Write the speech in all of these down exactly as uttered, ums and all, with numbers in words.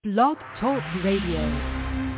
Blog Talk Radio.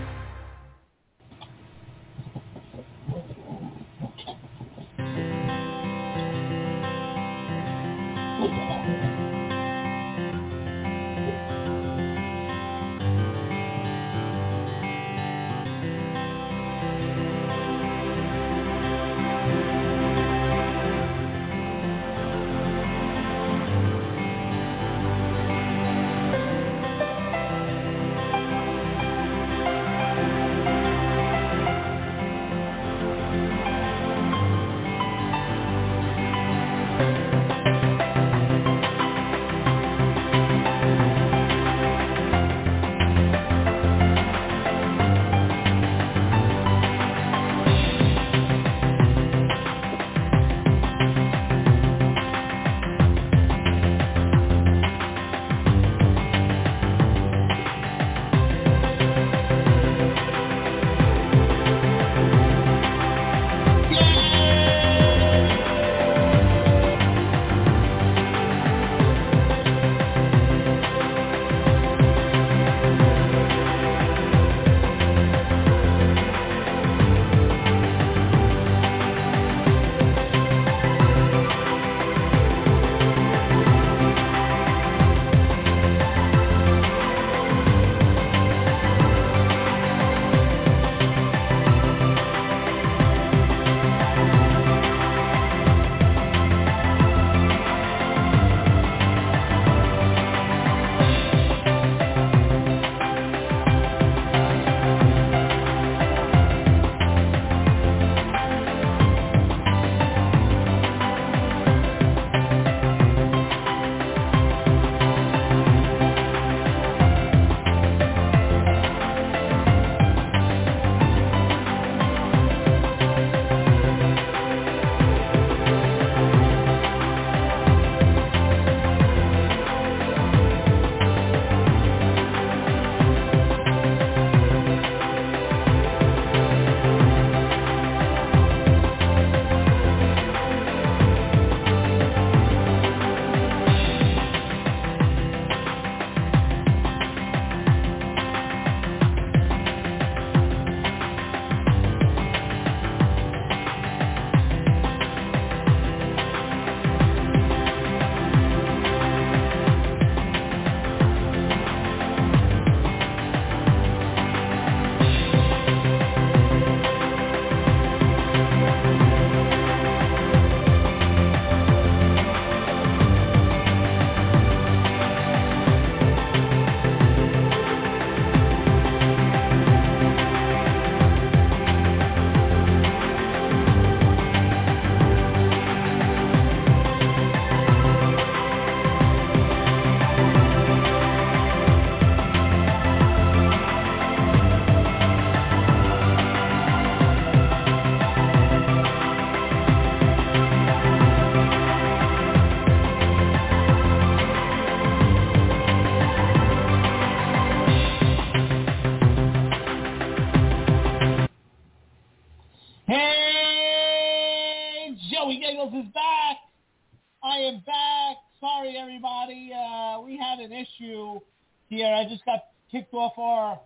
Here, I just got kicked off our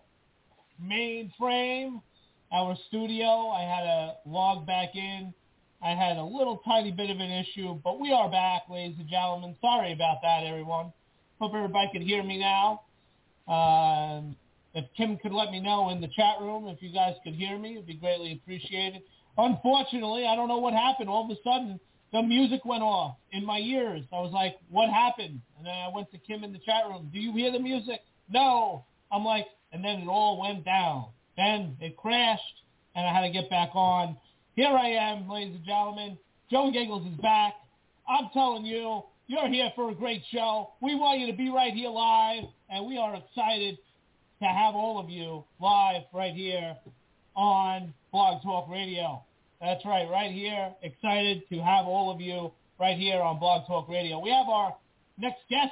mainframe, our studio. I had to log back in. I had a little tiny bit of an issue, but we are back, ladies and gentlemen. Sorry about that, everyone. Hope everybody can hear me now. Uh, if Kim could let me know in the chat room, if you guys could hear me, it would be greatly appreciated. Unfortunately, I don't know what happened. All of a sudden, the music went off in my ears. I was like, what happened? And then I went to Kim in the chat room. Do you hear the music? No. I'm like, and then it all went down. Then it crashed, and I had to get back on. Here I am, ladies and gentlemen. Joe Giggles is back. I'm telling you, you're here for a great show. We want you to be right here live, and we are excited to have all of you live right here on Blog Talk Radio. That's right, right here. Excited to have all of you right here on Blog Talk Radio. We have our next guest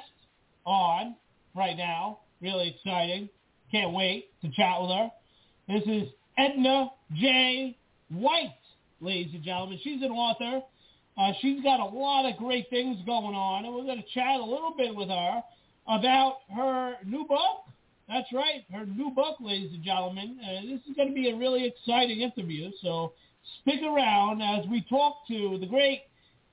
on right now. Really exciting. Can't wait to chat with her. This is Edna J. White, ladies and gentlemen. She's an author. Uh, she's got a lot of great things going on, and we're going to chat a little bit with her about her new book, That's right. Her new book, ladies and gentlemen. Uh, this is going to be a really exciting interview, so stick around as we talk to the great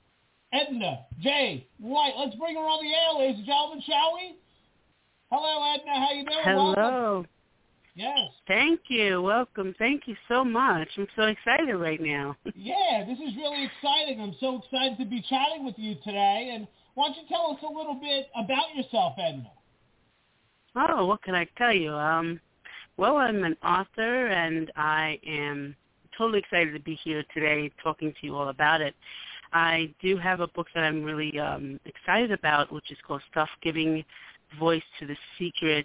Edna J. White. Let's bring her on the air, ladies and gentlemen, shall we? Hello, Edna. How you doing? Hello. Welcome. Yes. Thank you. Welcome. Thank you so much. I'm so excited right now. Yeah, this is really exciting. I'm so excited to be chatting with you today. And why don't you tell us a little bit about yourself, Edna? Oh, what can I tell you? Um, well, I'm an author, and I am totally excited to be here today talking to you all about it. I do have a book that I'm really um, excited about, which is called Stuff Giving Voice to the Secret.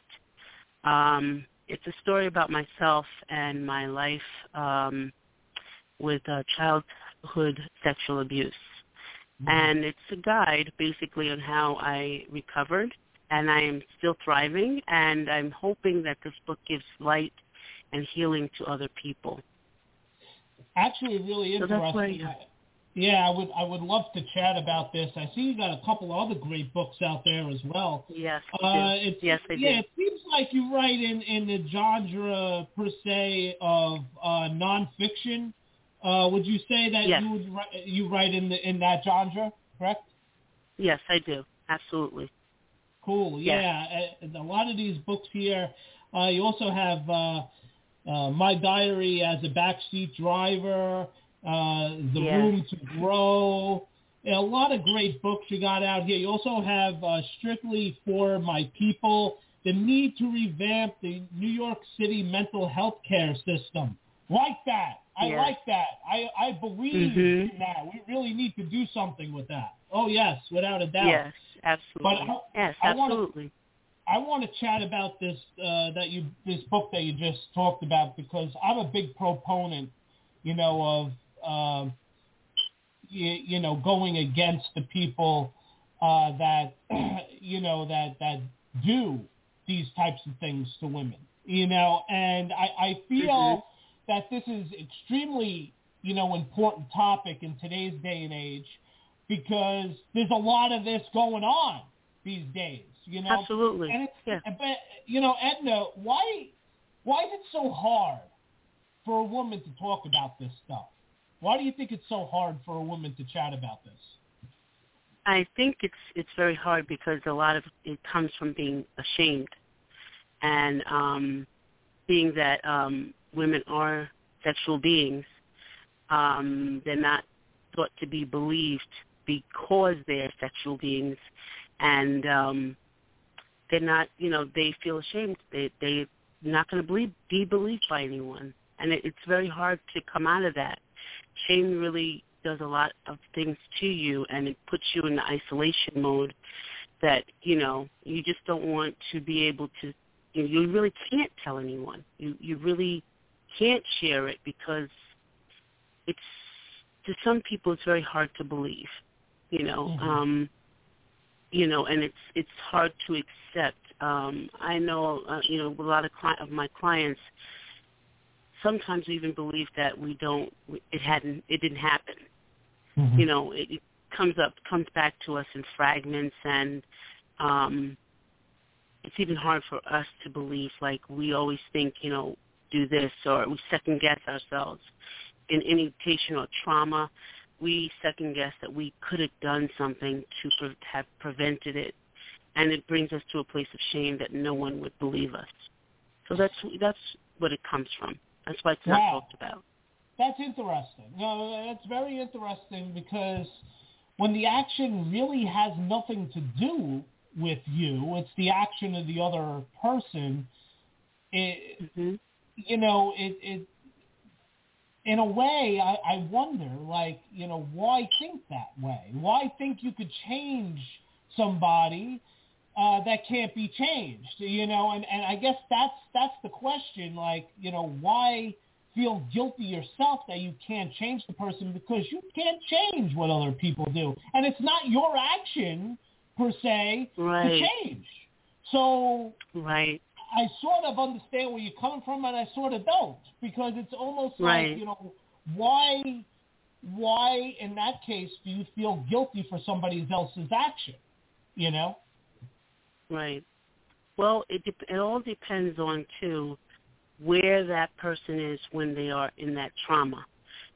Um, it's a story about myself and my life um, with uh, childhood sexual abuse. Mm-hmm. And it's a guide basically on how I recovered, and I am still thriving, and I'm hoping that this book gives light and healing to other people. Actually, really so interesting. Where, yeah. yeah, I would I would love to chat about this. I see you got a couple other great books out there as well. Yes, uh, I it's, yes, I yeah, do. it seems like you write in, in the genre per se of uh, nonfiction. Uh, would you say that yes. you would you write in the in that genre, correct? Yes, I do. Absolutely. Cool. Yeah, yes. a, a lot of these books here. Uh, you also have uh, uh, My Diary as a Backseat Driver, uh, The yes. Room to Grow. Yeah, a lot of great books you got out here. You also have uh, Strictly for My People, The Need to Revamp the New York City Mental Health Care System. Like that. I yes. like that. I, I believe mm-hmm. in that. We really need to do something with that. Oh, yes, without a doubt. Yes, absolutely. But I, yes, I absolutely. Wanna, I want to chat about this uh, that you this book that you just talked about, because I'm a big proponent, you know, of uh, you, you know going against the people uh, that you know that that do these types of things to women, you know, and I, I feel mm-hmm. that this is extremely you know important topic in today's day and age, because there's a lot of this going on these days, you know. Absolutely. And it's, yeah. but you know, Edna, why why is it so hard for a woman to talk about this stuff? Why do you think it's so hard for a woman to chat about this? I think it's it's very hard because a lot of it comes from being ashamed, and um, being that um, women are sexual beings. Um, they're not thought to be believed because they're sexual beings, and um, they're not, you know, they feel ashamed. They, they're not going to believe, be believed by anyone, and it, it's very hard to come out of that. Shame really does a lot of things to you, and it puts you in the isolation mode that, you know, you just don't want to be able to, you know, you really can't tell anyone. You, you really can't share it because it's, to some people, it's very hard to believe, you know, mm-hmm. um, you know, and it's it's hard to accept. Um, I know, uh, you know, a lot of cli- of my clients sometimes even believe that we don't, it hadn't, it didn't happen. Mm-hmm. You know, it, it comes up, comes back to us in fragments, and um, it's even hard for us to believe. Like, we always think, you know, do this, or we second guess ourselves. In any patient or trauma, we second guess that we could have done something to pre- have prevented it, and it brings us to a place of shame that no one would believe us. So that's that's what it comes from. That's why it's not wow. talked about. That's interesting. No, that's very interesting, because when the action really has nothing to do with you, it's the action of the other person. It, mm-hmm. You know, it, it in a way, I, I wonder, like, you know, why think that way? Why think you could change somebody uh, that can't be changed? You know, and, and I guess that's that's the question. Like, you know, why feel guilty yourself that you can't change the person, because you can't change what other people do, and it's not your action per se right. to change. So, right. I sort of understand where you're coming from, and I sort of don't, because it's almost right. like, you know, why, why in that case do you feel guilty for somebody else's action? You know? Right. Well, it de- it all depends on, too, where that person is when they are in that trauma.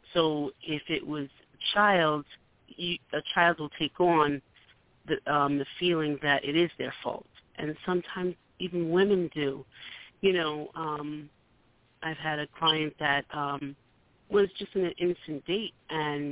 So if it was a child, you, a child will take on the, um, the feeling that it is their fault. And sometimes even women do. You know, um, I've had a client that um, was just an innocent date, and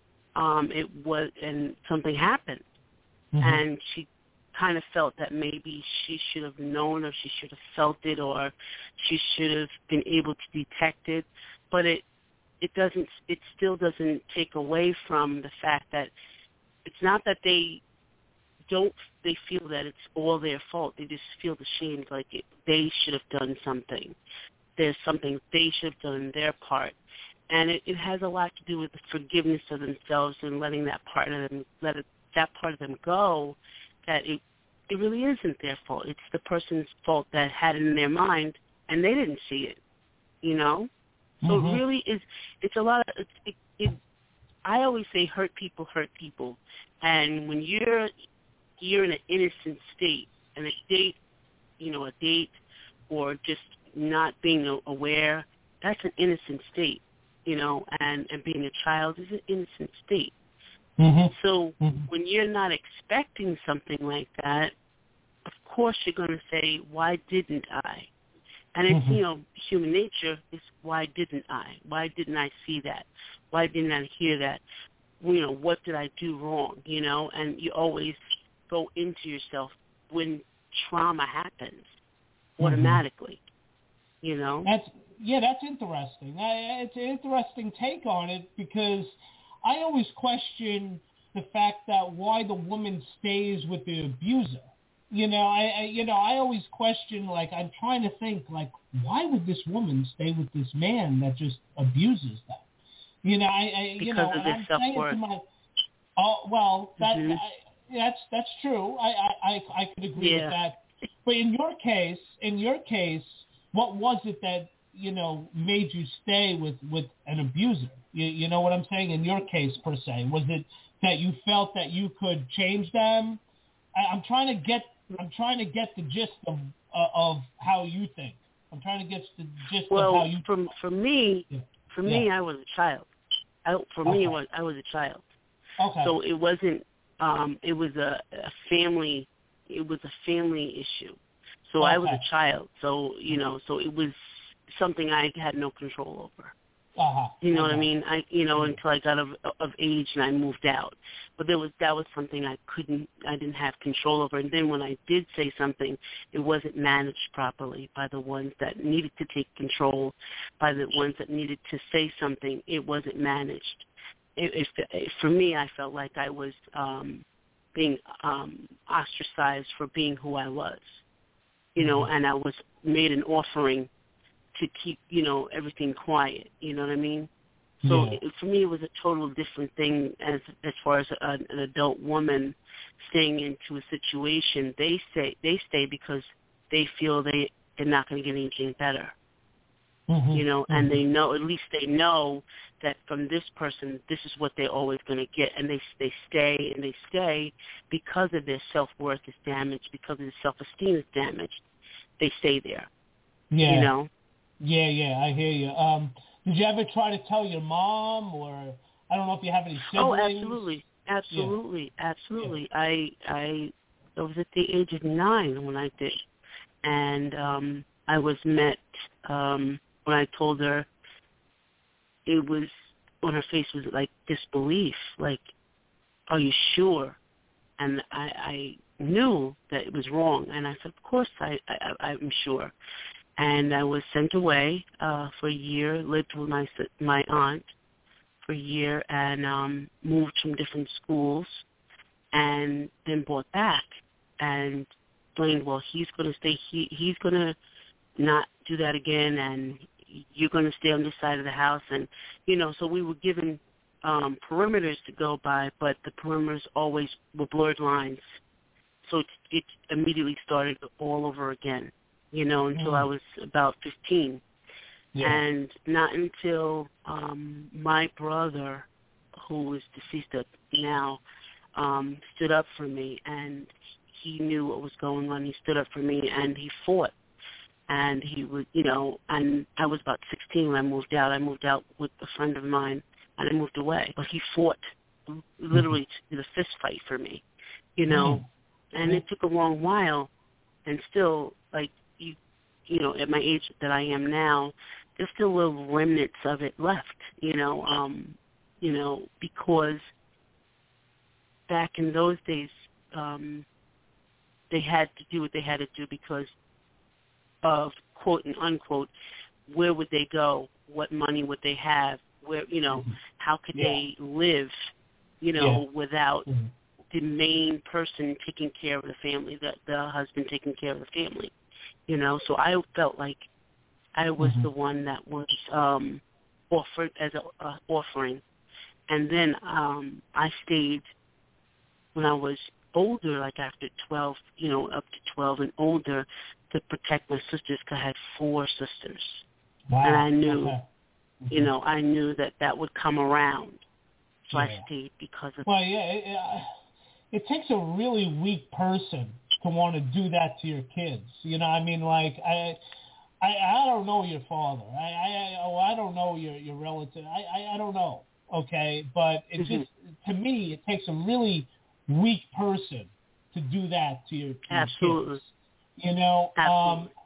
um, it was, and something happened, Mm-hmm. and she kind of felt that maybe she should have known, or she should have felt it, or she should have been able to detect it, but it it doesn't. It still doesn't take away from the fact that it's not that they don't. They feel that it's all their fault. They just feel ashamed, like it, they should have done something. There's something they should have done their part. And it, it has a lot to do with the forgiveness of themselves and letting that part of them let it, that part of them go. That it it really isn't their fault. It's the person's fault that had it in their mind and they didn't see it. You know, so Mm-hmm. it really is. It's a lot of. It's, it, it, I always say, hurt people hurt people, and when you're you're in an innocent state, and a date, you know, a date, or just not being aware, that's an innocent state. You know, and, and being a child is an innocent state. Mm-hmm. So Mm-hmm. when you're not expecting something like that, of course you're going to say, why didn't I? And it's, Mm-hmm. you know, human nature is, why didn't I? Why didn't I see that? Why didn't I hear that? You know, what did I do wrong? You know, and you always go into yourself when trauma happens automatically, mm-hmm. you know? That's Yeah, that's interesting. I, it's an interesting take on it, because I always question the fact that why the woman stays with the abuser. You know, I, I you know I always question, like, I'm trying to think, like, why would this woman stay with this man that just abuses them? You know, I, I you because know, of and their I'm saying self-worth. to my, oh well, that mm-hmm. I, that's that's true. I I I, I could agree yeah. with that. But in your case, in your case, what was it that, you know, made you stay with, with an abuser? You, you know what I'm saying? In your case, per se, was it that you felt that you could change them? I, I'm trying to get, I'm trying to get the gist of uh, of how you think. I'm trying to get the gist well, of how you. Well, for for me, yeah. for yeah. me, I was a child. I, for okay. me, it was, I was a child. Okay. So it wasn't. Um, it was a, a family. It was a family issue. So okay. I was a child. So you know. So it was something I had no control over. Uh-huh. You know okay. what I mean? I, you know, until I got of, of age and I moved out. But there was that was something I couldn't, I didn't have control over. And then when I did say something, it wasn't managed properly by the ones that needed to take control, by the ones that needed to say something. It wasn't managed. It, it, it, for me, I felt like I was um, being um, ostracized for being who I was. You know, and I was made an offering to keep, you know, everything quiet. You know what I mean? So yeah. it, for me, it was a total different thing as as far as a, an adult woman staying into a situation. They stay they stay because they feel they they're not going to get anything better. Mm-hmm. You know, mm-hmm. and they know, at least they know that from this person, this is what they're always going to get, and they they stay and they stay because of their self worth is damaged, because of their self esteem is damaged. They stay there. Yeah. You know. Yeah, yeah, I hear you. Um, did you ever try to tell your mom, or I don't know if you have any siblings? Oh, absolutely, absolutely, yeah. absolutely. Yeah. I I I was at the age of nine when I did, and um, I was met um, when I told her. It was on her face was like disbelief, like, "Are you sure?" And I, I knew that it was wrong, and I said, "Of course, I, I I'm sure." And I was sent away uh, for a year, lived with my my aunt for a year, and um, moved from different schools, and then brought back and explained, well, he's going to stay, he, he's going to not do that again, and you're going to stay on this side of the house. And, you know, so we were given um, perimeters to go by, but the perimeters always were blurred lines. So it, it immediately started all over again. You know, until mm. I was about fifteen. Yeah. And not until um, my brother, who is deceased now, um, stood up for me. And he knew what was going on. He stood up for me, and he fought. And he would, you know, and I was about sixteen when I moved out. I moved out with a friend of mine, and I moved away. But he fought, literally, to the fist fight for me, you know. Mm-hmm. And it took a long while, and still, like, you, you know, at my age that I am now, there's still little remnants of it left, you know, um, you know, because back in those days, um, they had to do what they had to do because of, quote and unquote, where would they go? What money would they have? Where, you know, mm-hmm. how could yeah. they live, you know, yeah. without mm-hmm. the main person taking care of the family, the, the husband taking care of the family, you know? So I felt like I was mm-hmm. the one that was um, offered as an uh, offering. And then um, I stayed when I was older, like after twelve, you know, up to twelve and older, to protect my sisters because I had four sisters. Wow. And I knew, okay. you know, I knew that that would come around. So yeah. I stayed because of Well, yeah, it, uh, it takes a really weak person to want to do that to your kids. You know, I mean, like, I I, I don't know your father. I, I, oh, I don't know your, your relative. I, I, I don't know, okay? But it mm-hmm. just, to me, it takes a really weak person to do that to your, to Absolutely. your kids. You know? Absolutely. Um,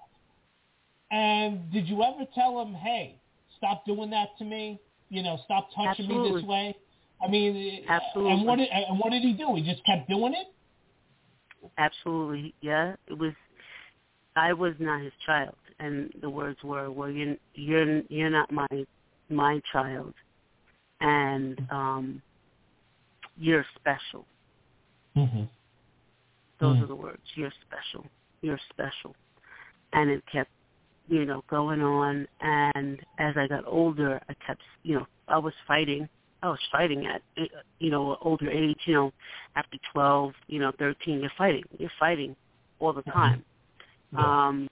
and did you ever tell him, hey, stop doing that to me? You know, stop touching Absolutely. me this way? I mean, Absolutely. and what did, and what did he do? He just kept doing it? Absolutely, yeah. It was, I was not his child. And the words were, well, you're, you're, you're not my my child, and um, you're special. Mm-hmm. Those mm. are the words. You're special. You're special. And it kept, you know, going on. And as I got older, I kept, you know, I was fighting. I was fighting at, you know, older age, you know, after twelve, you know, thirteen, you're fighting. You're fighting all the time. Mm-hmm. Yeah. Um,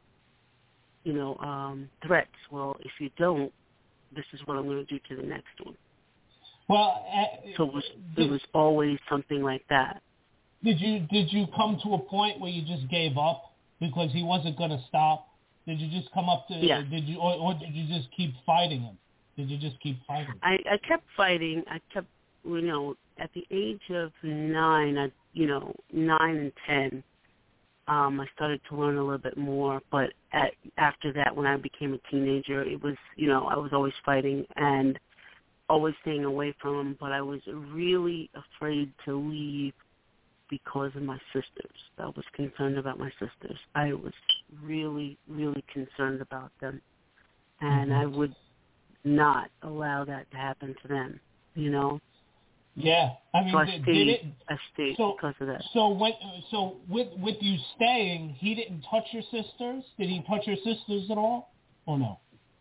you know, um, threats. Well, if you don't, this is what I'm going to do to the next one. Well, uh, so it was, did, it was always something like that. Did you did you come to a point where you just gave up because he wasn't going to stop? Did you just come up to? Yeah. Did you or, or did you just keep fighting him? Did you just keep fighting him? I, I kept fighting. I kept, you know, at the age of nine, I, you know, nine and ten. Um, I started to learn a little bit more, but at, after that, when I became a teenager, it was, you know, I was always fighting and always staying away from him, but I was really afraid to leave because of my sisters. I was concerned about my sisters. I was really, really concerned about them, and mm-hmm. I would not allow that to happen to them, you know? Yeah, I mean, so I did, stayed, did it? I stayed so, because of that. So, when, so with with you staying, he didn't touch your sisters. Did he touch your sisters at all, or no?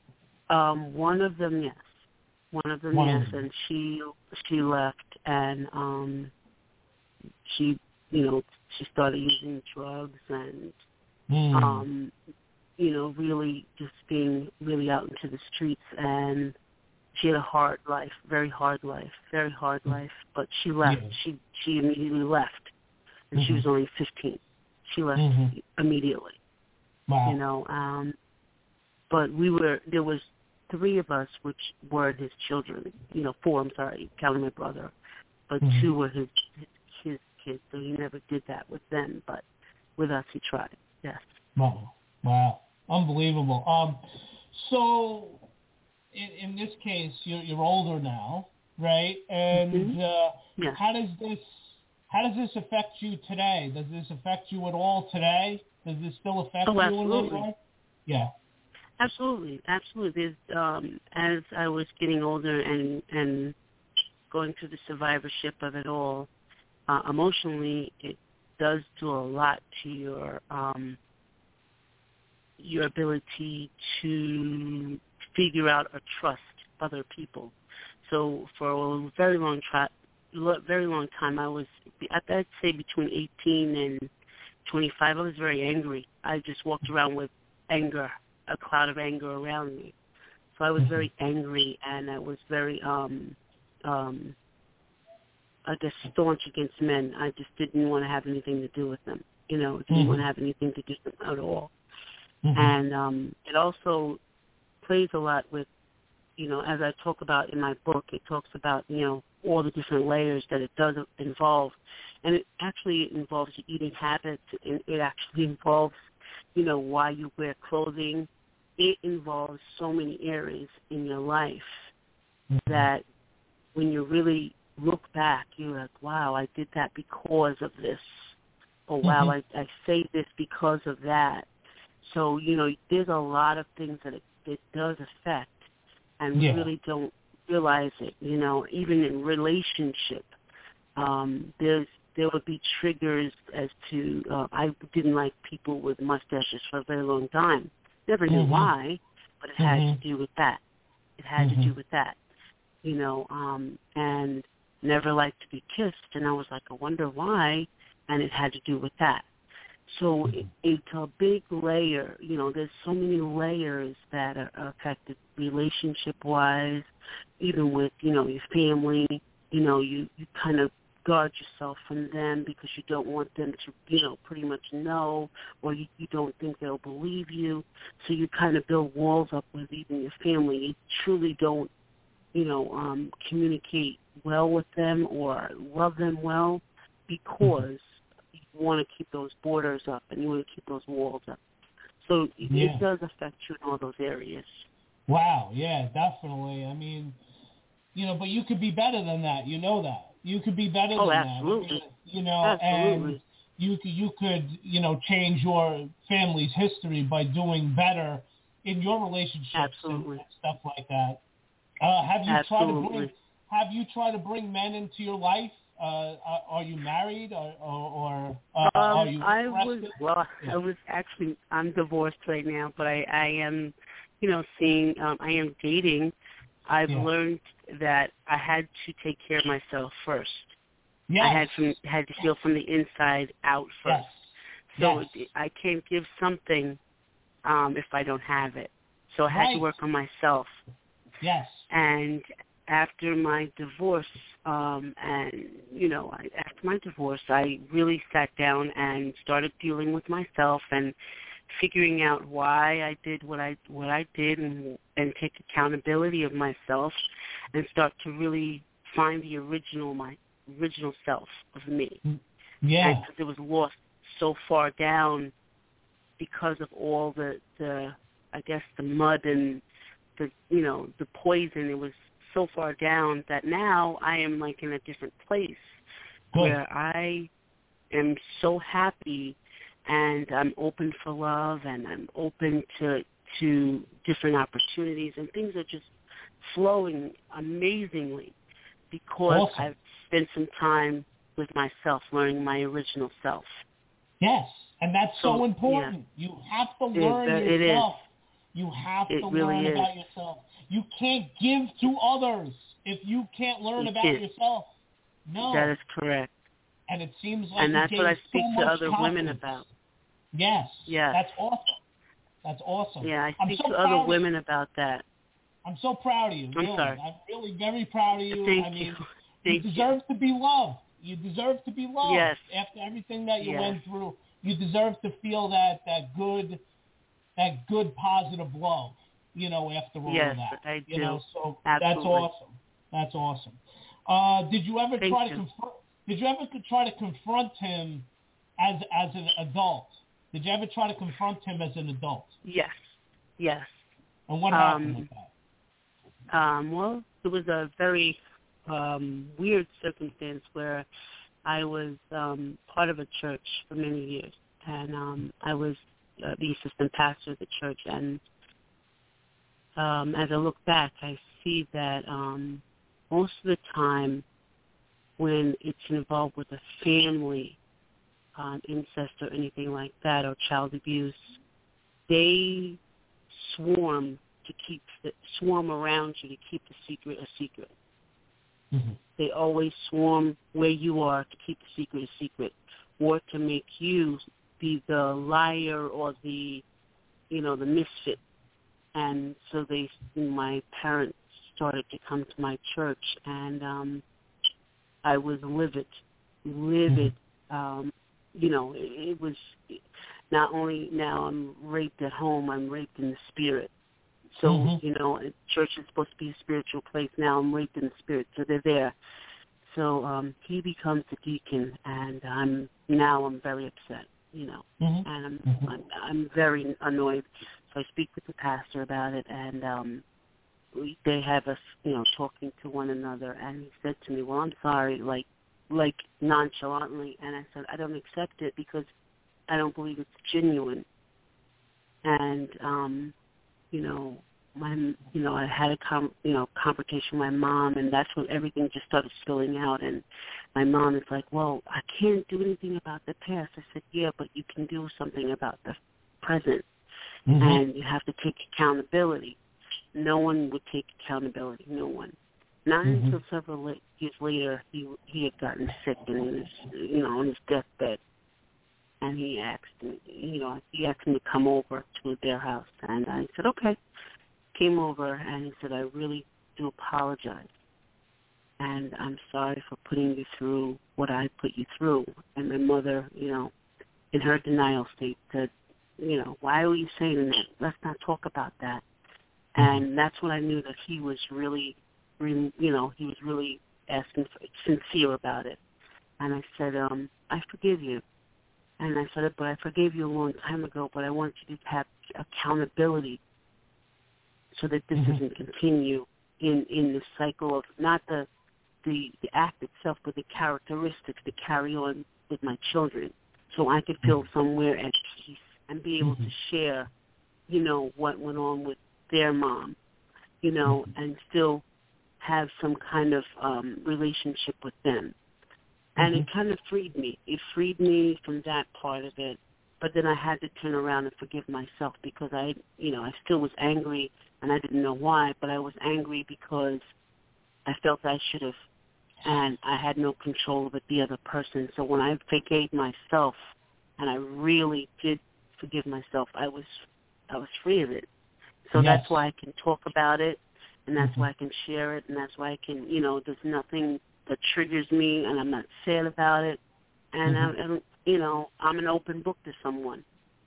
Um, one of them, yes. One of them, one yes, of them. and she she left, and um, she, you know, she started using drugs and, mm. um, you know, really just being really out into the streets and. She had a hard life, very hard life, very hard life. But she left. Yeah. She she immediately left, and mm-hmm. she was only fifteen. She left mm-hmm. immediately. Wow. You know, um, but we were there was three of us, which were his children. You know, four. I'm sorry, counting my brother, but mm-hmm. two were his, his his kids. So he never did that with them, but with us, he tried. Yes. Wow. Wow. Unbelievable. Um. So. In, in this case, you're, you're older now, right? And mm-hmm. uh, yeah. how does this how does this affect you today? Does this affect you at all today? Does this still affect oh, you absolutely. in this way? Yeah, absolutely, absolutely. There's, um, as I was getting older and and going through the survivorship of it all, uh, emotionally, it does do a lot to your um, your ability to figure out or trust other people. So for a very long tra- very long time, I was, I'd say between eighteen and twenty-five, I was very angry. I just walked around with anger, a cloud of anger around me. So I was very angry, and I was very, um, um, I guess, staunch against men. I just didn't want to have anything to do with them. You know, didn't Mm-hmm. want to have anything to do with them at all. Mm-hmm. And um, it also plays a lot with, you know, as I talk about in my book, it talks about, you know, all the different layers that it does involve. And it actually involves your eating habits, and it actually involves, you know, why you wear clothing. It involves so many areas in your life Mm-hmm. that when you really look back, you're like, wow, I did that because of this. Or, wow, Mm-hmm. I, I say this because of that. So, you know, there's a lot of things that it, it does affect, and we Yeah. really don't realize it, you know, even in relationship. Um, there's there would be triggers as to, uh, I didn't like people with mustaches for a very long time. Never knew Mm-hmm. why, but it had Mm-hmm. to do with that. It had Mm-hmm. to do with that, you know, um, and never liked to be kissed. And I was like, I wonder why, and it had to do with that. So it, it's a big layer, you know, there's so many layers that are affected relationship-wise, even with, you know, your family. You know, you, you kind of guard yourself from them because you don't want them to, you know, pretty much know, or you, you don't think they'll believe you. So you kind of build walls up with even your family. You truly don't, you know, um, communicate well with them or love them well because you want to keep those borders up and you want to keep those walls up. So it, Yeah. it does affect you in all those areas. Wow, yeah, definitely. I mean, you know, but you could be better than that. You know that. You could be better Oh, than absolutely. that. I mean, you know, Absolutely. and you could, you could, you know, change your family's history by doing better in your relationships Absolutely. and stuff like that. Uh, have you tried to bring Absolutely. Have you tried to bring men into your life? Uh, are, are you married, or, or, or uh, are Um, you I was, interested? well, Yeah. I was actually, I'm divorced right now, but I, I am, you know, seeing, um, I am dating. I've Yeah. learned that I had to take care of myself first. Yes. I had from, had to heal from the inside out first. Yes. So Yes. it, I can't give something um, if I don't have it. So I had Right. to work on myself. Yes. And after my divorce, um, and, you know, I, after my divorce, I really sat down and started dealing with myself and figuring out why I did what I what I did and, and take accountability of myself and start to really find the original, my original self of me. Yeah. And because it was lost so far down because of all the, the, I guess, the mud and the, you know, the poison. It was so far down that now I am like in a different place Good. where I am so happy and I'm open for love and I'm open to to different opportunities, and things are just flowing amazingly because Awesome. I've spent some time with myself, learning my original self. Yes, and that's so, So, important. You have to It- learn it is. yourself. You have It to really learn is. about yourself. You can't give to others if you can't learn You about can't. yourself. No. That is correct. And it seems like And you that's gain what I so speak to much other women confidence. about. Yes. Yes. That's awesome. That's awesome. Yeah, I I'm speak so to proud other of women you. about that. I'm so proud of you. I'm really. sorry. I'm really very proud of you. Thank I mean, you. you Thank deserve to be loved. You deserve to be loved. Yes. After everything that you Yes. went through, you deserve to feel that, that good, that good positive love, you know, after all Yes, of that. I You do. know, so Absolutely. that's awesome. That's awesome. Uh, did you ever Thank try you. to confront, did you ever try to confront him as, as an adult? Did you ever try to confront him as an adult? Yes. Yes. And what Um, happened with that? Um, well, it was a very um, weird circumstance where I was um, part of a church for many years, and um, I was uh, the assistant pastor of the church. And um, as I look back, I see that um, most of the time when it's involved with a family, um, incest or anything like that, or child abuse, they swarm to keep the, swarm around you to keep the secret a secret. Mm-hmm. They always swarm where you are to keep the secret a secret, or to make you be the liar or the, you know, the misfit. And so they, my parents started to come to my church, and um, I was livid, livid. Um, you know, it, it was not only now I'm raped at home, I'm raped in the spirit. So, mm-hmm. you know, church is supposed to be a spiritual place. Now I'm raped in the spirit, so they're there. So um, he becomes the deacon, and I'm now I'm very upset, you know, mm-hmm. and I'm, mm-hmm. I'm I'm very annoyed. So I speak with the pastor about it, and um, we, they have us, you know, talking to one another. And he said to me, "Well, I'm sorry," like like nonchalantly, and I said, "I don't accept it because I don't believe it's genuine." And um, you know. My, you know, I had a com, you know confrontation with my mom, and that's when everything just started spilling out. And my mom is like, "Well, I can't do anything about the past." I said, "Yeah, but you can do something about the present, mm-hmm. and you have to take accountability." No one would take accountability. No one. Not mm-hmm. until several la- years later, he he had gotten sick and he was, you know, on his deathbed, and he asked me, you know, he asked me to come over to their house, and I said, "Okay." Came over and he said, "I really do apologize, and I'm sorry for putting you through what I put you through." And my mother, you know, in her denial state said, "You know, why are you saying that? Let's not talk about that." And that's when I knew that he was really, really you know, he was really asking for, sincere about it. And I said, um, "I forgive you." And I said, "But I forgave you a long time ago, but I want you to have accountability, so that this mm-hmm. doesn't continue in, in the cycle of not the, the the act itself, but the characteristics that carry on with my children, so I could feel somewhere at peace and be able mm-hmm. to share, you know, what went on with their mom, you know, mm-hmm. and still have some kind of um, relationship with them." And mm-hmm. it kind of freed me. It freed me from that part of it. But then I had to turn around and forgive myself because I, you know, I still was angry. And I didn't know why, but I was angry because I felt I should have, and I had no control over the other person. So when I forgave myself, and I really did forgive myself, I was, I was free of it. So yes. that's why I can talk about it, and that's mm-hmm. why I can share it, and that's why I can, you know, there's nothing that triggers me, and I'm not sad about it, and mm-hmm. I, and, you know, I'm an open book to someone.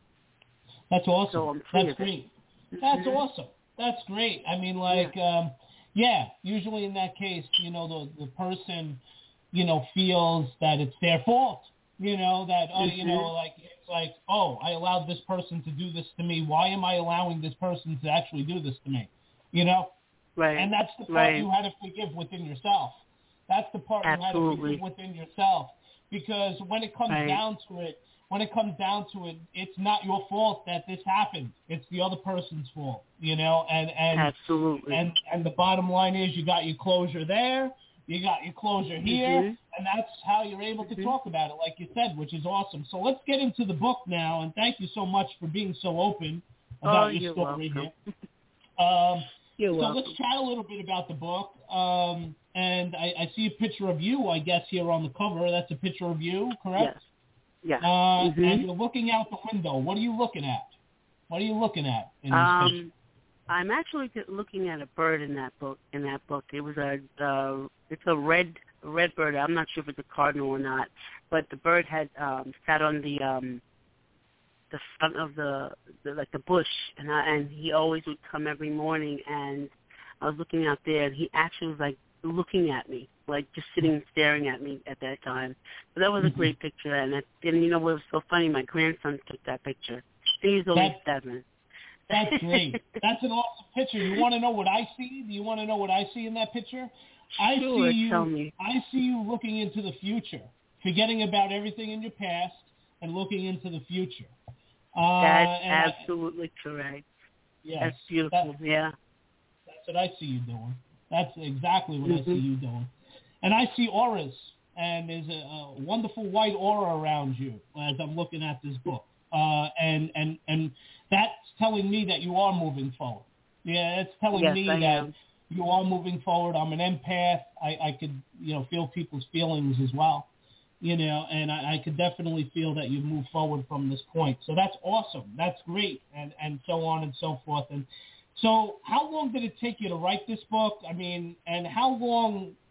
That's awesome. So I'm free that's of great. It. That's mm-hmm. awesome. That's great. I mean, like, yeah. Um, yeah, usually in that case, you know, the the person, you know, feels that it's their fault. You know, that, oh, mm-hmm. you know, like, it's like, oh, I allowed this person to do this to me. Why am I allowing this person to actually do this to me? You know? Right. And that's the part right. you had to forgive within yourself. That's the part Absolutely. you had to forgive within yourself. Because when it comes right. down to it, when it comes down to it, it's not your fault that this happened. It's the other person's fault, you know. And and absolutely. And and the bottom line is, you got your closure there, you got your closure here, mm-hmm. and that's how you're able to mm-hmm. talk about it, like you said, which is awesome. So let's get into the book now. And thank you so much for being so open about oh, your you're story welcome. here. Um, you're so welcome. let's chat a little bit about the book. Um, and I, I see a picture of you, I guess, here on the cover. That's a picture of you, correct? Yes. Yeah. Uh, mm-hmm. And you're looking out the window. What are you looking at? What are you looking at in this um, picture? I'm actually looking at a bird in that book. In that book, it was a uh, it's a red a red bird. I'm not sure if it's a cardinal or not, but the bird had um, sat on the um, the front of the, the like the bush, and I, and he always would come every morning, and I was looking out there, and he actually was like looking at me, like just sitting and staring at me at that time. But that was a great picture, and it, and you know what was so funny? My grandson took that picture. He's only that, seven. That's great. That's an awesome picture. You want to know what I see? Do you want to know what I see in that picture? I sure, see you. Tell me. I see you looking into the future, forgetting about everything in your past and looking into the future. Uh, That's absolutely I, correct. Yes, that's beautiful. That, yeah, that's what I see you doing. That's exactly what mm-hmm. I see you doing. And I see auras, and there's a, a wonderful white aura around you as I'm looking at this book. Uh, and, and, and that's telling me that you are moving forward. Yeah, it's telling yes, me I that am. you are moving forward. I'm an empath. I, I could, you know, feel people's feelings as well, you know, and I, I could definitely feel that you've moved forward from this point. So that's awesome. That's great, and, and so on and so forth. And so how long did it take you to write this book? I mean, and how long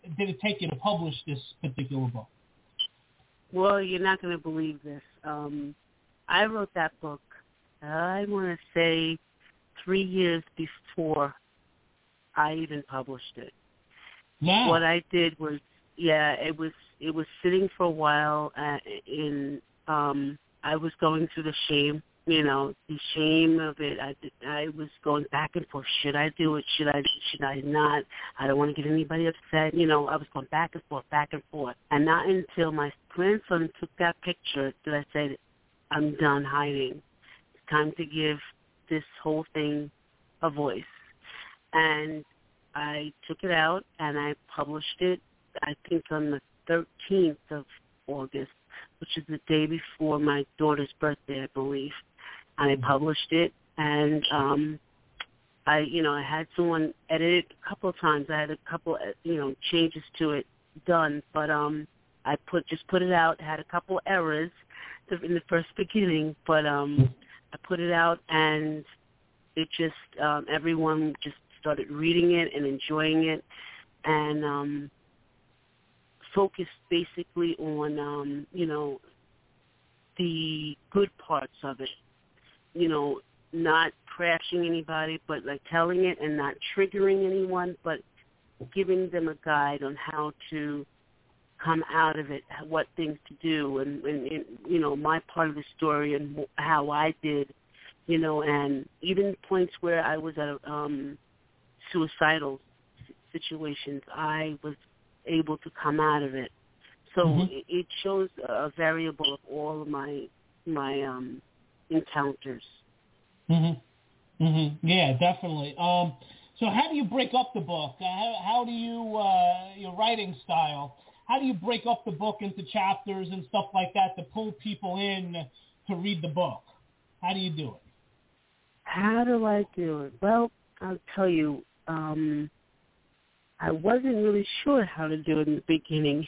did it take you to publish this particular book? Well, you're not going to believe this. Um, I wrote that book, I want to say, three years before I even published it. Wow. What I did was, yeah, it was it was sitting for a while. Uh, in um, I was going through the shame, you know, the shame of it. I I was going back and forth. Should I do it? Should I? Should I not? I don't want to get anybody upset. You know, I was going back and forth, back and forth, and not until my grandson took that picture did I say, I'm done hiding. It's time to give this whole thing a voice. And I took it out and I published it, I think on the thirteenth of August, which is the day before my daughter's birthday, I believe. And I published it, and um, I, you know, I had someone edit it a couple of times. I had a couple, you know, changes to it done, but um, I put just put it out. Had a couple errors in the first beginning, but um, I put it out, and it just um, everyone just started reading it and enjoying it, and um, focused basically on um, you know, the good parts of it. You know, not crashing anybody, but like telling it and not triggering anyone, but giving them a guide on how to come out of it, what things to do, and, and, and you know, my part of the story and how I did, you know, and even points where I was at um, suicidal situations, I was able to come out of it. So mm-hmm. it, it shows a variable of all of my my um, encounters. Mhm. Mhm. Yeah, definitely. Um, so how do you break up the book? Uh, how, how do you uh, your writing style? How do you break up the book into chapters and stuff like that to pull people in to read the book? How do you do it? How do I do it? Well, I'll tell you. Um, I wasn't really sure how to do it in the beginning.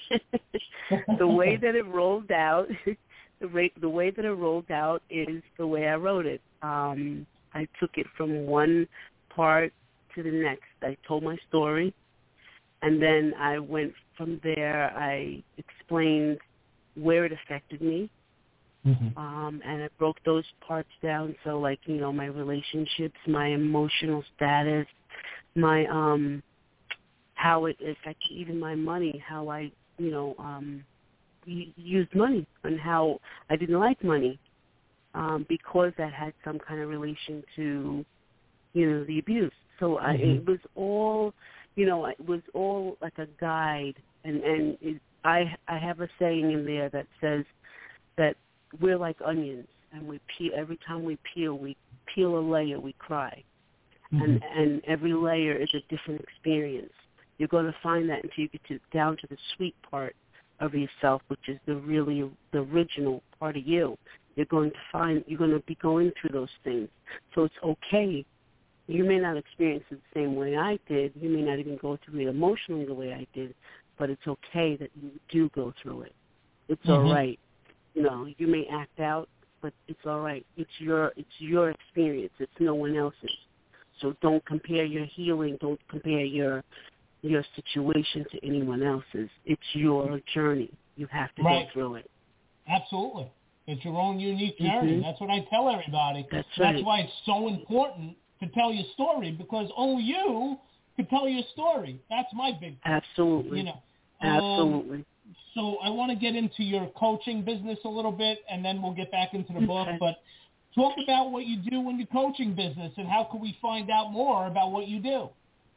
The way that it rolled out, the way, the way that it rolled out is the way I wrote it. Um, I took it from one part to the next. I told my story, and then I went from there. I explained where it affected me, mm-hmm. um, and I broke those parts down. So, like, you know, my relationships, my emotional status, my um, how it affected even my money, how I, you know, um, used money, and how I didn't like money. Um, because that had some kind of relation to, you know, the abuse. So I, mm-hmm. it was all, you know, it was all like a guide. And, and it, I I have a saying in there that says that we're like onions, and we peel, every time we peel, we peel a layer, we cry. Mm-hmm. And, and every layer is a different experience. You're going to find that until you get to, down to the sweet part of yourself, which is the really, the original part of you. You're going to find, you're going to be going through those things. So it's okay. You may not experience it the same way I did. You may not even go through it emotionally the way I did, but it's okay that you do go through it. It's mm-hmm. all right. You know, you may act out, but it's all right. It's your, it's your experience. It's no one else's. So don't compare your healing. Don't compare your, your situation to anyone else's. It's your journey. You have to right. go through it. Absolutely. It's your own unique journey. Mm-hmm. That's what I tell everybody. That's, That's right. why it's so important to tell your story, because only you can tell your story. That's my big thing. Absolutely. You know. Absolutely. Um, so I want to get into your coaching business a little bit, and then we'll get back into the book. Okay. But talk about what you do in your coaching business, and how can we find out more about what you do?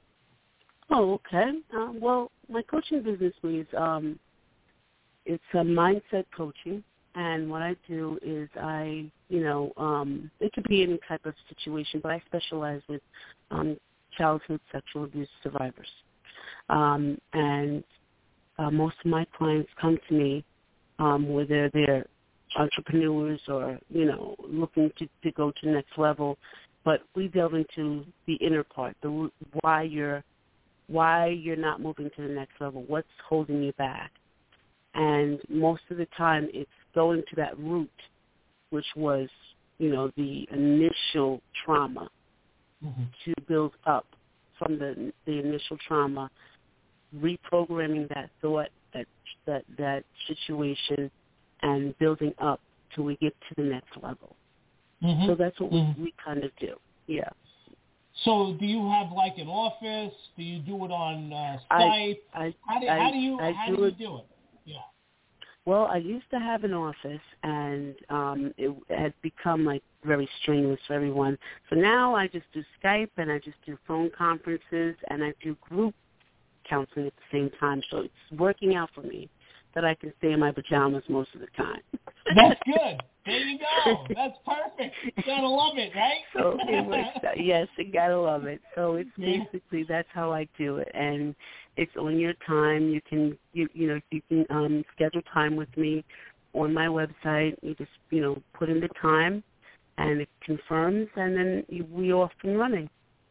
Oh, okay. Uh, well, my coaching business is um, it's a mindset coaching. And what I do is I, you know, um, it could be any type of situation, but I specialize with um, childhood sexual abuse survivors. Um, and uh, most of my clients come to me um, whether they're entrepreneurs or, you know, looking to, to go to the next level. But we delve into the inner part, the why you're why you're not moving to the next level, what's holding you back. And most of the time it's going to that root, which was, you know, the initial trauma, mm-hmm. to build up from the the initial trauma, reprogramming that thought, that that that situation, and building up till we get to the next level. Mm-hmm. So that's what mm-hmm. we, we kind of do. Yeah. So do you have like an office? Do you do it on uh, Skype? I, I, how do, I, how do you I how do do you it, do it? Yeah. Well, I used to have an office, and um, it had become like very strenuous for everyone. So now I just do Skype, and I just do phone conferences, and I do group counseling at the same time. So it's working out for me that I can stay in my pajamas most of the time. That's good. There you go. That's perfect. You gotta love it, right? So it works out. Yes, you gotta love it. So it's basically that's how I do it, and it's on your time. You can you you know you can um, schedule time with me on my website. You just you know put in the time, and it confirms, and then you, we off and running.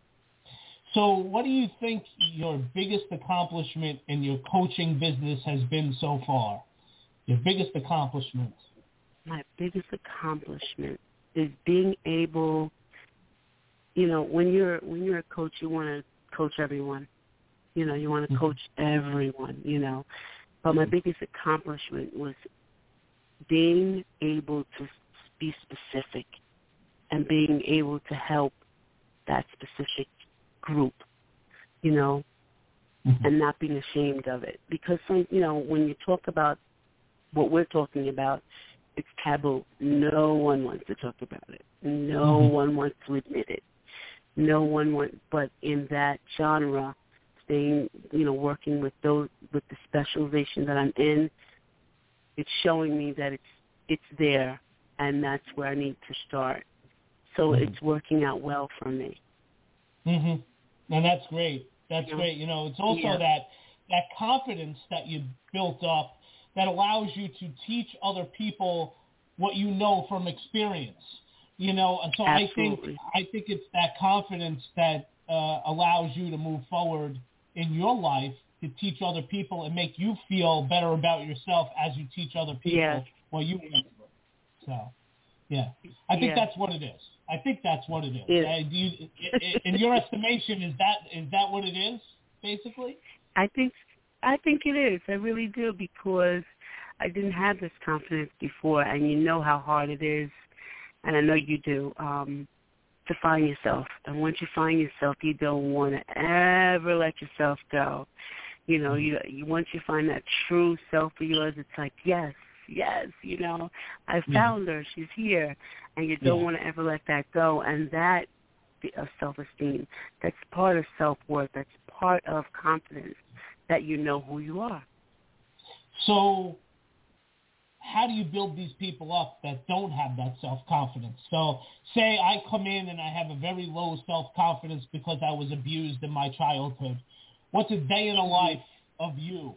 So what do you think your biggest accomplishment in your coaching business has been so far? Your biggest accomplishment? My biggest accomplishment is being able, you know, when you're when you're a coach, you want to coach everyone. You know, you want to coach everyone, you know. But my biggest accomplishment was being able to be specific and being able to help that specific group, you know, mm-hmm. and not being ashamed of it. Because, some, you know, when you talk about what we're talking about, it's taboo. No one wants to talk about it. No mm-hmm. one wants to admit it. No one wants, but in that genre, staying, you know, working with those, with the specialization that I'm in, it's showing me that it's it's there, and that's where I need to start. So mm-hmm. it's working out well for me. Mhm. And that's great. That's yeah. great. You know, it's also yeah. that that confidence that you built up that allows you to teach other people what you know from experience. You know, and so Absolutely. I think I think it's that confidence that uh, allows you to move forward in your life to teach other people and make you feel better about yourself as you teach other people yes. what you went through. So, yeah, I think yes. that's what it is. I think that's what it is. It, uh, do you, in your estimation, is that is that what it is, basically? I think I think it is. I really do, because I didn't have this confidence before, and you know how hard it is, and I know you do, um, to find yourself. And once you find yourself, you don't want to ever let yourself go. You know, you, you once you find that true self of yours, it's like, yes, yes, you know, I found yeah. her, she's here, and you don't yeah. want to ever let that go. And that of self-esteem, that's part of self-worth, that's part of confidence, that you know who you are. So how do you build these people up that don't have that self-confidence? So say I come in and I have a very low self-confidence because I was abused in my childhood. What's a day in the life of you?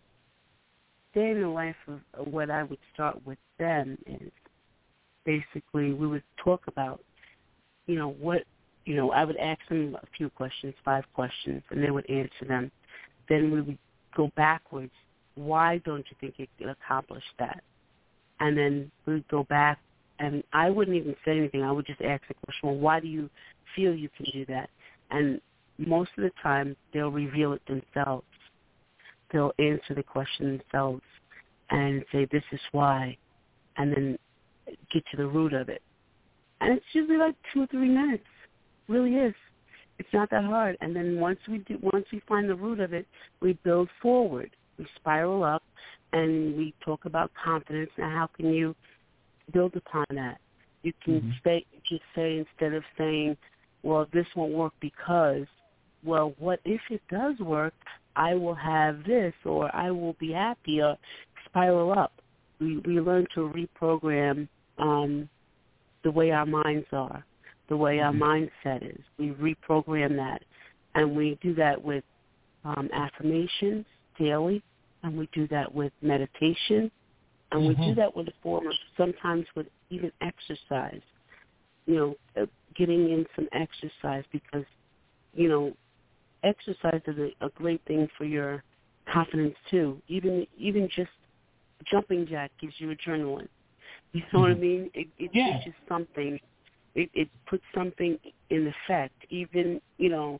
Day in the life of, of what I would start with them is basically we would talk about, you know, what, you know, I would ask them a few questions, five questions, and they would answer them. Then we would go backwards. Why don't you think you can accomplish that? And then we would go back, and I wouldn't even say anything. I would just ask the question, well, why do you feel you can do that? And most of the time, they'll reveal it themselves. They'll answer the question themselves and say, this is why, and then get to the root of it. And it's usually like two or three minutes. It really is. It's not that hard. And then once we do, once we find the root of it, we build forward. We spiral up, and we talk about confidence. Now, how can you build upon that? You can mm-hmm. say, just say, instead of saying, well, this won't work because, well, what if it does work? I will have this, or I will be happy, or spiral up. We we learn to reprogram um, the way our minds are, the way our mindset is. We reprogram that, and we do that with um, affirmations daily, and we do that with meditation, and mm-hmm. we do that with a form of sometimes with even exercise. You know, uh, getting in some exercise because, you know, exercise is a, a great thing for your confidence too. Even even just jumping jack gives you adrenaline. You know mm-hmm. what I mean? It, it yeah. gives you something. It, it puts something in effect. Even, you know,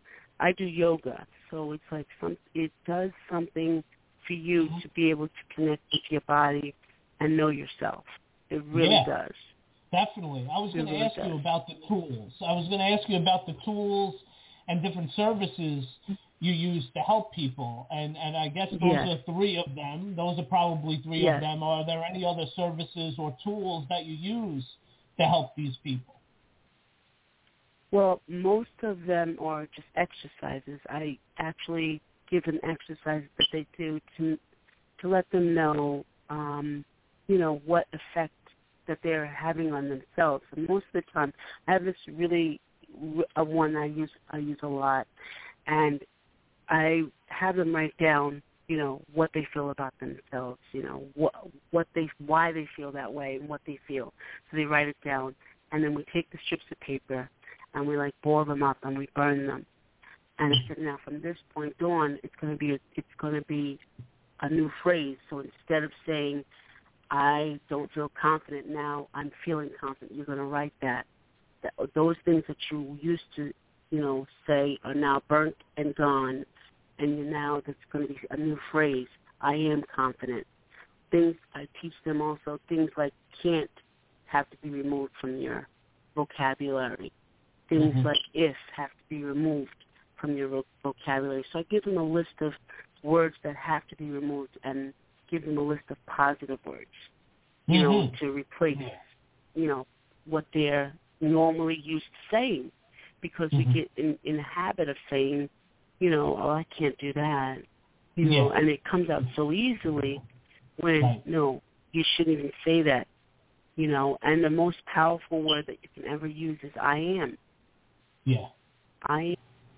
I do yoga, so it's like some. It does something for you mm-hmm. to be able to connect with your body and know yourself. It really yeah, does. Definitely. I was going to really ask does. you about the tools. I was going to ask you about the tools and different services you use to help people, and and I guess those yes. are three of them. Those are probably three yes. of them. Are there any other services or tools that you use to help these people? Well, most of them are just exercises. I actually give them exercises that they do to to let them know, um, you know, what effect that they're having on themselves. And most of the time, I have this really uh, one I use I use a lot, and I have them write down, you know, what they feel about themselves, you know, what what they why they feel that way and what they feel. So they write it down, and then we take the strips of paper and we like boil them up and we burn them. And I said, now from this point on, it's going to be a, it's going to be a new phrase. So instead of saying, I don't feel confident now, I'm feeling confident, you're going to write that. that. Those things that you used to, you know, say are now burnt and gone, and you now that's going to be a new phrase, I am confident. Things I teach them also, things like can't have to be removed from your vocabulary. Things mm-hmm. like if have to be removed from your vocabulary. So I give them a list of words that have to be removed and give them a list of positive words, you mm-hmm. know, to replace, you know, what they're normally used to saying, because mm-hmm. we get in, in the habit of saying, you know, oh, I can't do that, you know, yeah. and it comes out so easily when, right. no, you shouldn't even say that, you know, and the most powerful word that you can ever use is I am. Yeah. I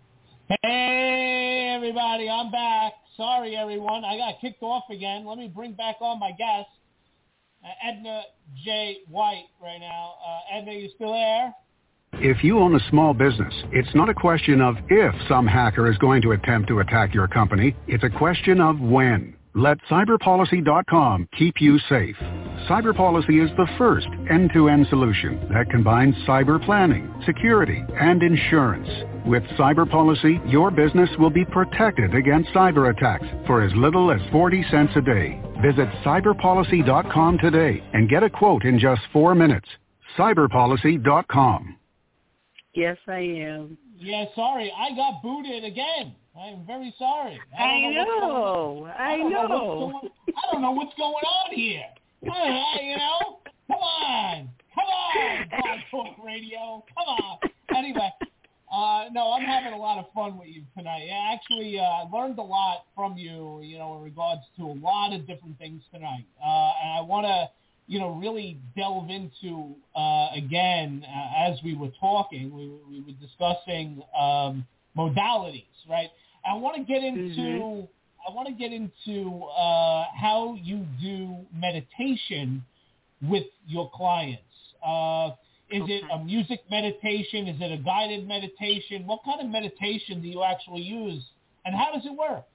Hey, everybody, I'm back. Sorry, everyone. I got kicked off again. Let me bring back on my guest, uh, Edna J. White, right now. Uh, Edna, you still there? If you own a small business, it's not a question of if some hacker is going to attempt to attack your company. It's a question of when. Let cyber policy dot com keep you safe. CyberPolicy is the first end-to-end solution that combines cyber planning, security, and insurance. With CyberPolicy, your business will be protected against cyber attacks for as little as forty cents a day. Visit cyber policy dot com today and get a quote in just four minutes. cyber policy dot com. Yes, I am. Yeah, sorry. I got booted again. I am very sorry. I, I know. I, I don't know. know. Going, I don't know what's going on here. I, you know? Come on. Come on, Blog Talk Radio. Come on. Anyway, uh, no, I'm having a lot of fun with you tonight. I actually uh, learned a lot from you, you know, in regards to a lot of different things tonight. Uh, and I want to, you know, really delve into, uh, again, uh, as we were talking, we, we were discussing um, modalities, right? I want to get into, mm-hmm. I want to get into uh, how you do meditation with your clients. Uh, is okay. it a music meditation? Is it a guided meditation? What kind of meditation do you actually use, and how does it work?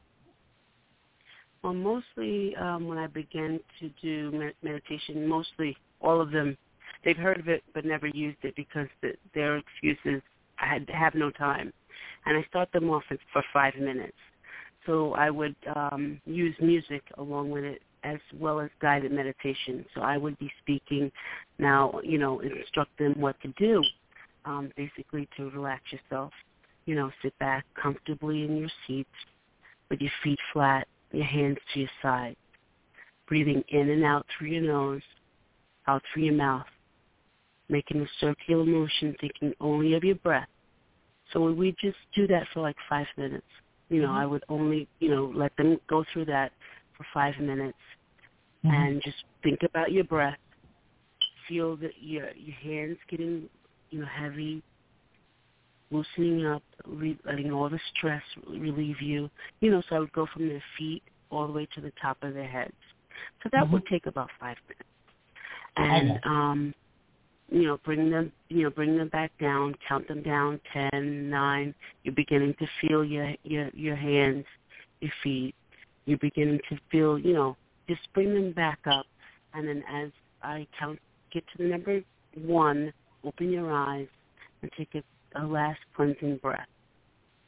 Well, mostly um, when I began to do med- meditation, mostly all of them, they've heard of it but never used it because the, their excuse is I had have no time. And I start them off for five minutes. So I would um, use music along with it as well as guided meditation. So I would be speaking now, you know, instruct them what to do, um, basically to relax yourself. You know, sit back comfortably in your seat with your feet flat, your hands to your side, breathing in and out through your nose, out through your mouth, making a circular motion, thinking only of your breath. So we just do that for like five minutes. You know, mm-hmm. I would only, you know, let them go through that for five minutes mm-hmm. and just think about your breath. Feel that your your hands getting, you know, heavy, loosening up, re- letting all the stress relieve you. You know, so I would go from their feet all the way to the top of their heads. So that mm-hmm. would take about five minutes. And, okay. um, you know, bring them, you know, bring them back down, count them down, ten, nine. You're beginning to feel your, your, your hands, your feet. You're beginning to feel, you know, just bring them back up. And then as I count, get to the number one, open your eyes and take a, a last cleansing breath.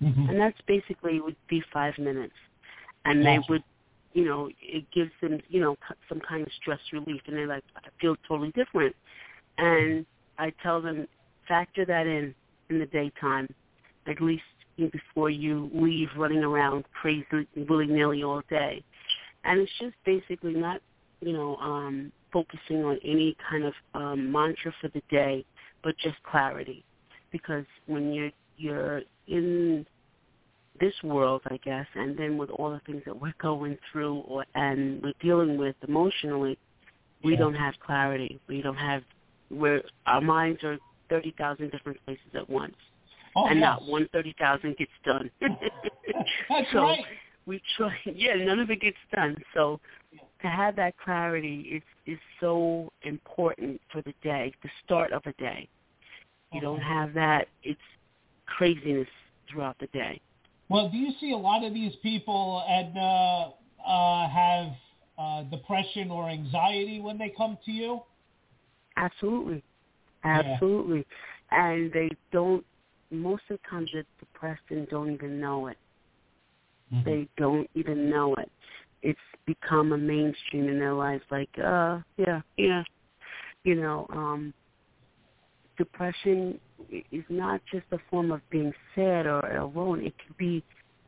Mm-hmm. And that's basically would be five minutes. And gotcha. they would, you know, it gives them, you know, some kind of stress relief. And they're like, I feel totally different. And I tell them, factor that in in the daytime, at least before you leave running around crazy, willy-nilly all day. And it's just basically not, you know, um, focusing on any kind of um, mantra for the day, but just clarity. Because when you're you're in this world, I guess, and then with all the things that we're going through or and we're dealing with emotionally, we yeah. don't have clarity. We don't have where our minds are thirty thousand different places at once. Oh, and yes. not one thirty thousand gets done. That's so right. we try, yeah, none of it gets done. So to have that clarity is, is so important for the day, the start of a day. You okay. don't have that, it's craziness throughout the day. Well, do you see a lot of these people and uh, uh, have uh, depression or anxiety when they come to you? Absolutely. Absolutely. Yeah. And they don't, most of the time they're depressed and don't even know it. Mm-hmm. They don't even know it. It's become a mainstream in their lives, like, uh, yeah, yeah. You know, um, depression is not just a form of being sad or alone. It could be,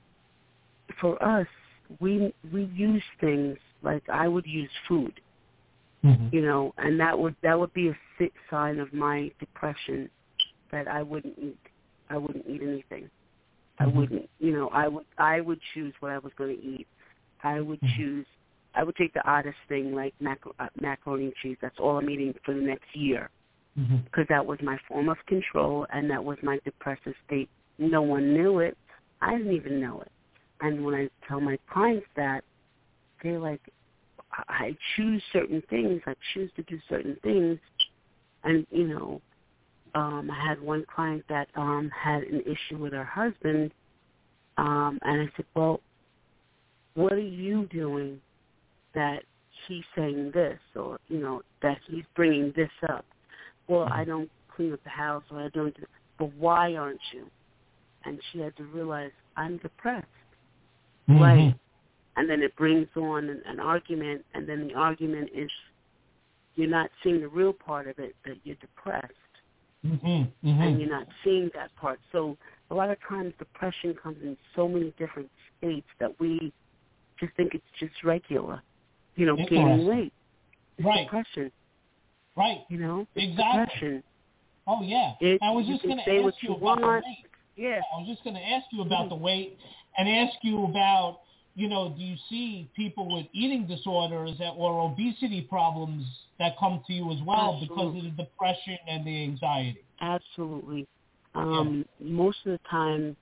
for us, we we use things like I would use food, mm-hmm. you know, and that would that would be a sign of my depression, that I wouldn't eat. I wouldn't eat anything. Mm-hmm. I wouldn't, you know, I would I would choose what I was going to eat. I would mm-hmm. choose, I would take the oddest thing like mac- uh, macaroni and cheese. That's all I'm eating for the next year. Because mm-hmm. that was my form of control, and that was my depressive state. No one knew it. I didn't even know it. And when I tell my clients that, they're like, I choose certain things. I choose to do certain things. And, you know, um, I had one client that um, had an issue with her husband, um, and I said, well, what are you doing that he's saying this, or, you know, that he's bringing this up? Well, I don't clean up the house, or I don't do, but why aren't you? And she had to realize, I'm depressed. Mm-hmm. Right. And then it brings on an, an argument, and then the argument is you're not seeing the real part of it, that you're depressed. Mm-hmm. Mm-hmm. And you're not seeing that part. So a lot of times depression comes in so many different states that we just think it's just regular, you know, gaining weight. It's right. depression. Right. You know, it's exactly. depression. Oh, yeah. It, I was just going to ask you, you about want. the weight. Yeah. I was just going to ask you about mm-hmm. the weight and ask you about, you know, do you see people with eating disorders or obesity problems that come to you as well Absolutely. because of the depression and the anxiety? Absolutely. Um, yeah. Most of the time,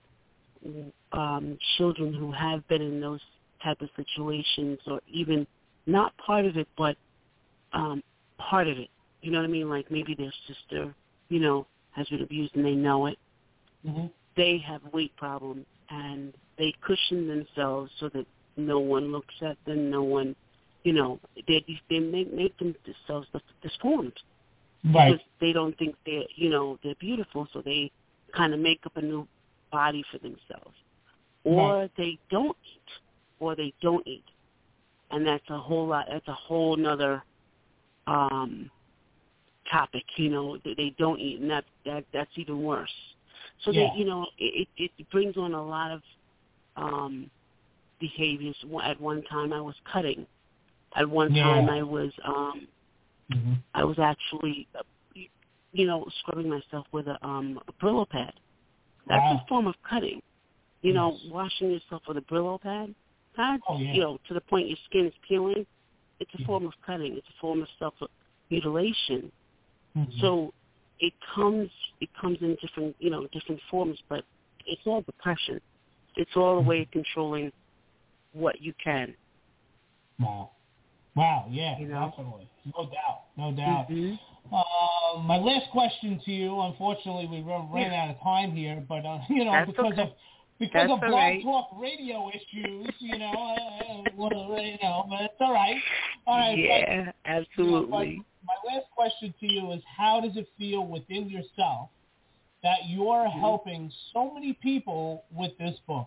um, children who have been in those type of situations, or even not part of it, but um, part of it, you know what I mean? Like maybe their sister, you know, has been abused and they know it. Mm-hmm. They have weight problems, and they cushion themselves so that no one looks at them, no one, you know, they they make, make themselves disformed. Right. Because they don't think they're, you know, they're beautiful, so they kind of make up a new body for themselves. Or right. they don't eat, or they don't eat. And that's a whole lot, that's a whole nother um, topic, you know, they, they don't eat, and that, that that's even worse. So, yeah. they, you know, it, it brings on a lot of um, behaviors. At one time I was cutting. At one yeah. time I was, um, mm-hmm. I was actually, you know, scrubbing myself with a, um, a Brillo pad. That's wow. a form of cutting. You yes. know, washing yourself with a Brillo pad, pad oh, yeah. you know, to the point your skin is peeling. It's a yeah. form of cutting. It's a form of self-mutilation. Mm-hmm. So it comes, it comes in different, you know, different forms, but it's all depression. It's all a way of controlling what you can. Wow. Wow, yeah, you know? definitely. No doubt, no doubt. Mm-hmm. Uh, my last question to you, unfortunately we ran yeah. out of time here, but, uh, you know, That's because okay. of because That's of Blog right. Talk radio issues, you know, uh, well, you know, but it's all right. All right. Yeah, but, absolutely. You know, but my last question to you is, how does it feel within yourself that you're helping so many people with this book?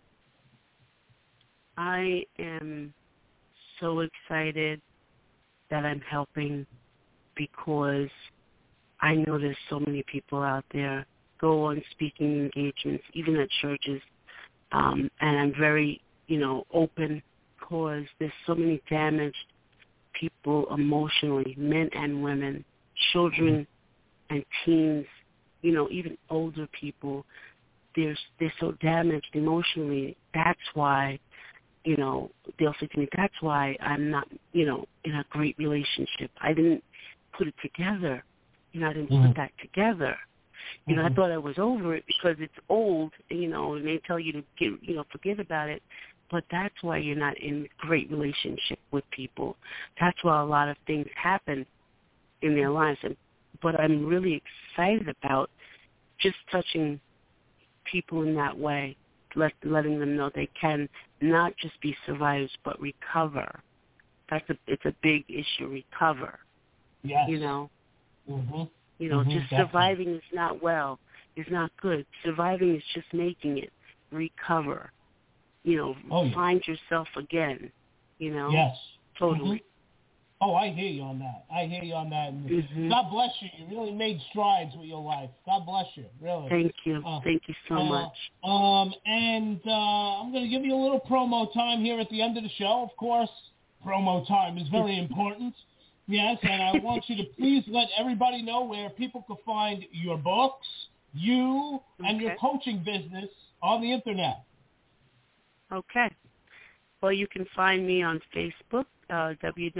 I am so excited that I'm helping because I know there's so many people out there go on speaking engagements, even at churches, um, and I'm very, you know, open because there's so many damaged people emotionally, men and women, children and teens, you know, even older people. They're, they're so damaged emotionally. That's why, you know, they'll say to me, that's why I'm not, you know, in a great relationship. I didn't put it together. You know, I didn't mm-hmm. put that together. You know, mm-hmm. I thought I was over it because it's old, you know, and they tell you to, get, you know, forget about it. But that's why you're not in a great relationship with people. That's why a lot of things happen in their lives. And, but I'm really excited about just touching people in that way, let, letting them know they can not just be survivors but recover. That's a, it's a big issue, recover. Yes. You know? Mm-hmm. You know, mm-hmm, just definitely. Surviving is not well, is not good. Surviving is just making it. Recover. You know, oh, yeah. find yourself again, you know? Yes. Totally. Mm-hmm. Oh, I hear you on that. I hear you on that. And mm-hmm. God bless you. You really made strides with your life. God bless you, really. Thank you. Uh, Thank you so uh, much. Um, and uh, I'm going to give you a little promo time here at the end of the show. Of course, promo time is very important. Yes, and I want you to please let everybody know where people can find your books, you, okay. and your coaching business on the Internet. Okay. Well, you can find me on Facebook, uh,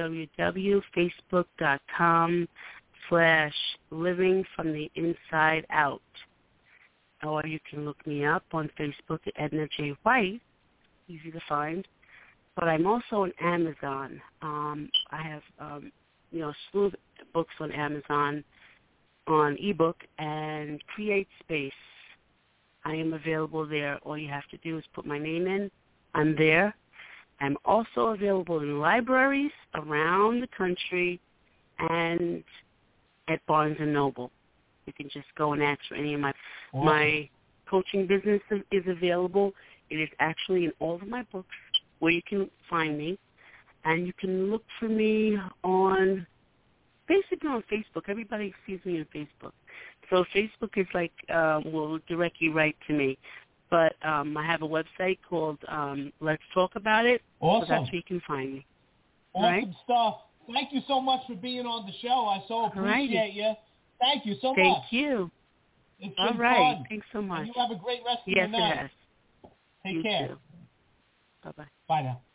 www.facebook.com slash living from the inside out. Or you can look me up on Facebook at Edna J. White, easy to find. But I'm also on Amazon. Um, I have, um, you know, a slew of books on Amazon on ebook and Create Space. I am available there. All you have to do is put my name in. I'm there. I'm also available in libraries around the country and at Barnes and Noble. You can just go and ask for any of my awesome. my coaching business is available. It is actually in all of my books where you can find me, and you can look for me on basically on Facebook. Everybody sees me on Facebook, so Facebook is like um, will direct you right to me. But um, I have a website called um, Let's Talk About It. Awesome. So that's where you can find me. Awesome right? stuff. Thank you so much for being on the show. I so appreciate Alrighty. you. Thank you so Thank much. Thank you. It's All been right. fun. Thanks so much. And you have a great rest of yes, your night. It has. Take you care. Too. Bye-bye. Bye now.